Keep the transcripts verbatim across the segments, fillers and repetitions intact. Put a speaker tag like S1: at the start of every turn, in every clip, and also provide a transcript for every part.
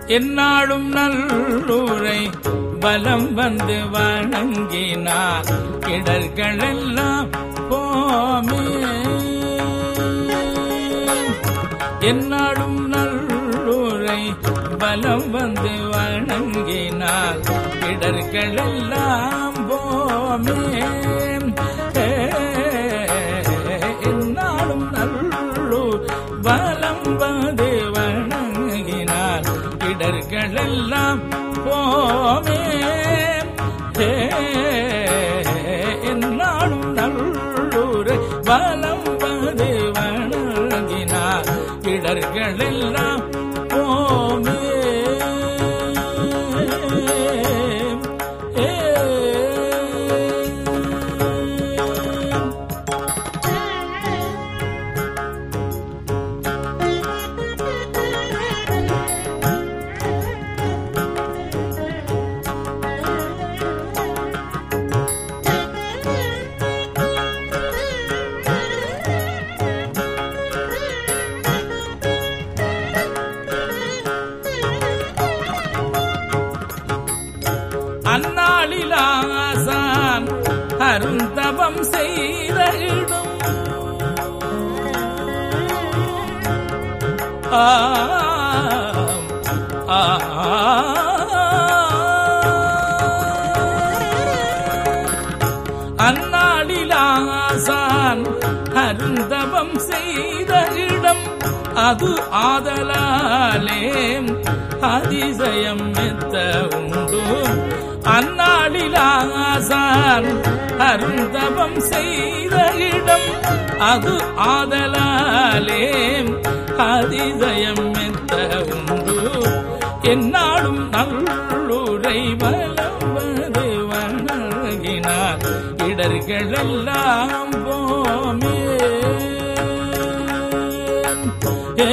S1: என்னாலும் நல்லூரை பலம் வந்து வணங்கினார் இடர்களெல்லாம் போமே. என்னாலும் நல்லூரை பலம் வந்து வணங்கினார் இடர்களெல்லாம் போமே. என்னாலும் நல்லூர் பலம் வந்து வணங்கினார் இடர்களெல்லாம் போமே. என்னாலும் நல்லூரை பலம் வந்து வணங்கினார் இடர்களெல்லாம் போமே. அந்நாளிலாசான் அருந்தவம் செய்திடும் அந்நாளிலாசான் அருந்தவம் செய்திடம் அது ஆதலாலே அதிசயம் மெத்த உண்டு. அந்நாளிலாசான் அருந்தவம் செய்த இடம் அது ஆதலாலே அதிசயம் மெத்த உண்டு. என்னாலும் நல்லூரை வலவது வணங்கினார் இடர்களெல்லாம் போமே. ஏ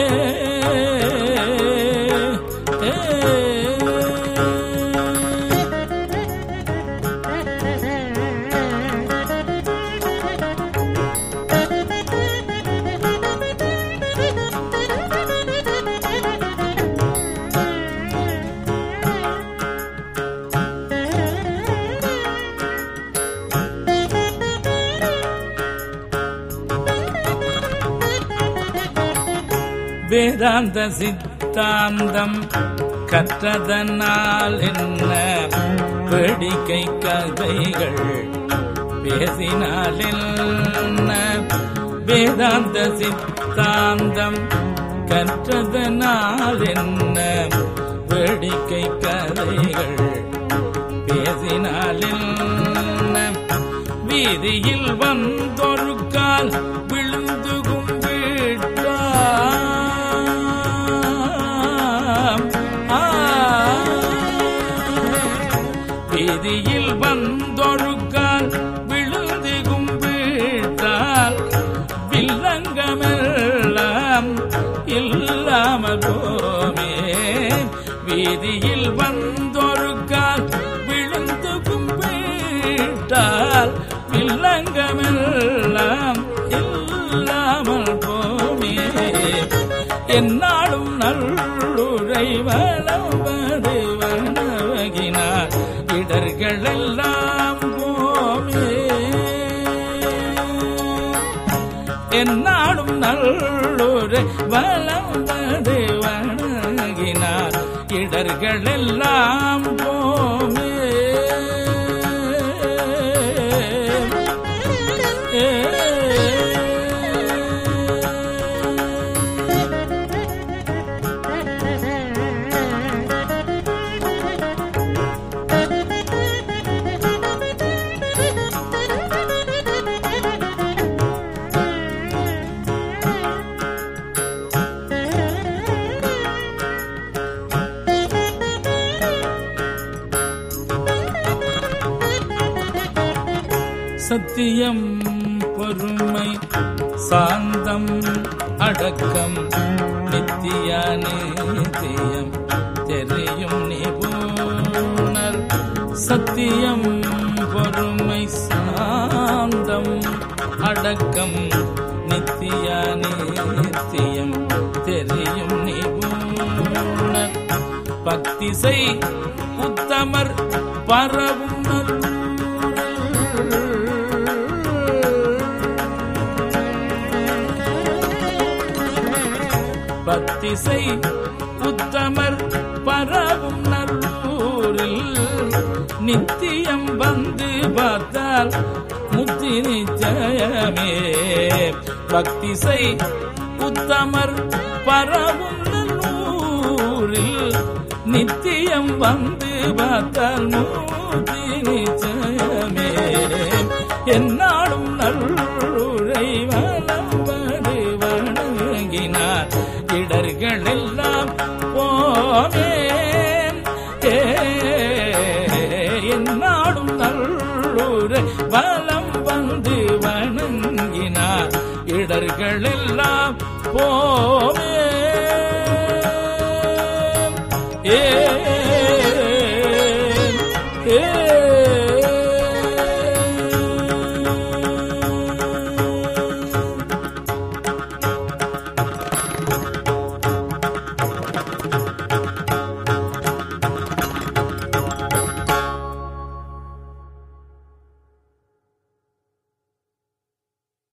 S1: வேதாந்த சித்தாந்தம் கற்றதனால் என்ன வேடிக்கை கதைகள் பேசினால் என்ன. வேதாந்த சித்தாந்தம் கற்றதனால் என்ன வேடிக்கை கதைகள் பேசினால் என்ன. வீதியில் வந்தொரு கால் விழுந்து கும்பிட்டார். வீதியில் வந்தொரு கால் விழுந்து கும்பிட்டால் வில்லங்கமெல்லாம் இல்லாமல் போமே. வீதியில் வந்தொரு கால் விழுந்து கும்பிட்டால் வில்லங்கமெல்லாம் இல்லாமல் போமே. என்னாலும் நல்லுரை வளவது வணங்கினார் இடர்களெல்லாம் போமே. என்னாலும் நல்லுரை வளவது வணங்கினார் இடர்களெல்லாம் போமே. சத்தியம் பொறுமை சாந்தம் அடக்கம் நித்திய நித்தியம் தெரியும் நிபுணர். சத்தியம் பொறுமை சாந்தம் அடக்கம் நித்திய நித்தியம் தெரியும் நிபுணர். பத்திசை உத்தமர் பரவும் பத்திசை உத்தமர் பரவும் நல்லூரில் நித்தியம் வந்து பார்த்தால் முத்தி நிச்சயமே. பக்திசை உத்தமர் பரவும் நல்லூரில் நித்தியம் வந்து பார்த்தால் முத்தி நிச்சயமே. என்னாலும் நல்லூரை வளம்படு வணங்கினார் இடர்கள் எல்லாம் போமே. என்னாலும் நல்லூரை வலம் வந்து வணங்கினார் இடர்கள் எல்லாம் போமே. ஏ